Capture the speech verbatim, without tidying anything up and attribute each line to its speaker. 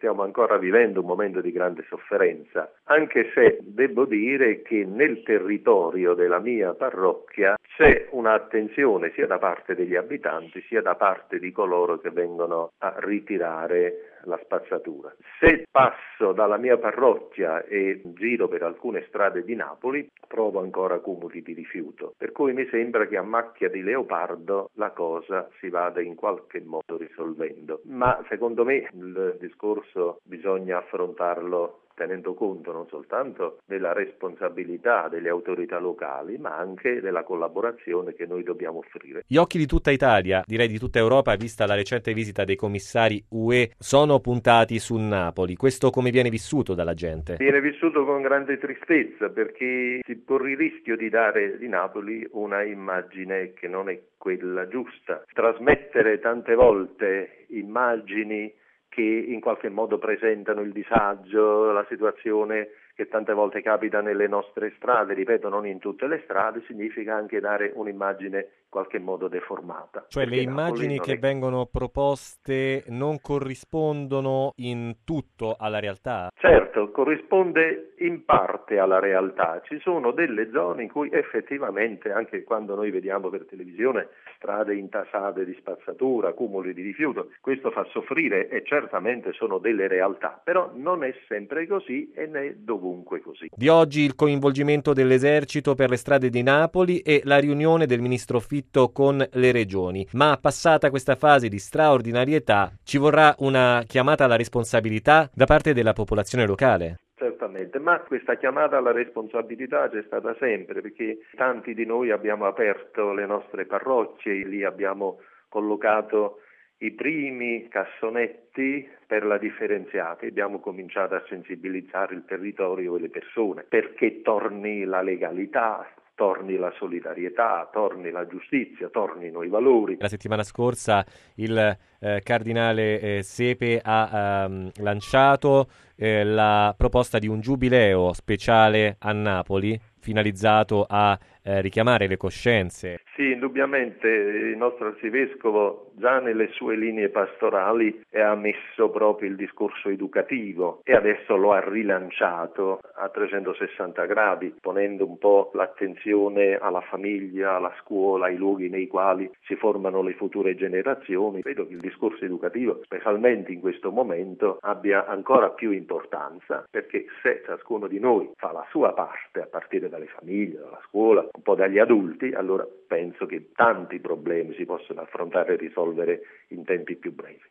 Speaker 1: stiamo ancora vivendo un momento di grande sofferenza, anche se devo dire che nel territorio della mia parrocchia c'è un'attenzione sia da parte degli abitanti sia da parte di coloro che vengono a ritirare la spazzatura. Se passo dalla mia parrocchia e giro per alcune strade di Napoli, trovo ancora cumuli di rifiuto, per cui mi sembra che a macchia di leopardo la cosa si vada in qualche modo risolvendo. Ma secondo me il discorso bisogna affrontarlo tenendo conto non soltanto della responsabilità delle autorità locali, ma anche della collaborazione che noi dobbiamo offrire.
Speaker 2: Gli occhi di tutta Italia, direi di tutta Europa, vista la recente visita dei commissari U E, sono puntati su Napoli. Questo come viene vissuto dalla gente?
Speaker 1: Viene vissuto con grande tristezza, perché si corre il rischio di dare di Napoli una immagine che non è quella giusta. Trasmettere tante volte immagini che in qualche modo presentano il disagio, la situazione che tante volte capita nelle nostre strade, ripeto, non in tutte le strade, significa anche dare un'immagine in qualche modo deformata.
Speaker 2: Cioè le immagini che è... vengono proposte non corrispondono in tutto alla realtà?
Speaker 1: Certo, corrisponde in parte alla realtà. Ci sono delle zone in cui effettivamente, anche quando noi vediamo per televisione strade intasate di spazzatura, cumuli di rifiuto, questo fa soffrire e certamente sono delle realtà, però non è sempre così e né dovunque così.
Speaker 2: Di oggi il coinvolgimento dell'esercito per le strade di Napoli e la riunione del ministro Fitto con le regioni, ma passata questa fase di straordinarietà ci vorrà una chiamata alla responsabilità da parte della popolazione locale.
Speaker 1: Certamente, ma questa chiamata alla responsabilità c'è stata sempre, perché tanti di noi abbiamo aperto le nostre parrocchie, lì abbiamo collocato i primi cassonetti per la differenziata, abbiamo cominciato a sensibilizzare il territorio e le persone perché torni la legalità, torni la solidarietà, torni la giustizia, tornino i valori.
Speaker 2: La settimana scorsa il eh, cardinale eh, Sepe ha ehm, lanciato eh, la proposta di un giubileo speciale a Napoli finalizzato a eh, richiamare le coscienze.
Speaker 1: Sì, indubbiamente il nostro arcivescovo già nelle sue linee pastorali ha messo proprio il discorso educativo e adesso lo ha rilanciato a trecentosessanta gradi, ponendo un po' l'attenzione alla famiglia, alla scuola, ai luoghi nei quali si formano le future generazioni. Vedo che il discorso educativo, specialmente in questo momento, abbia ancora più importanza, perché se ciascuno di noi fa la sua parte, a partire dalle famiglie, dalla scuola, un po' dagli adulti, allora penso che tanti problemi si possono affrontare e risolvere in tempi più brevi.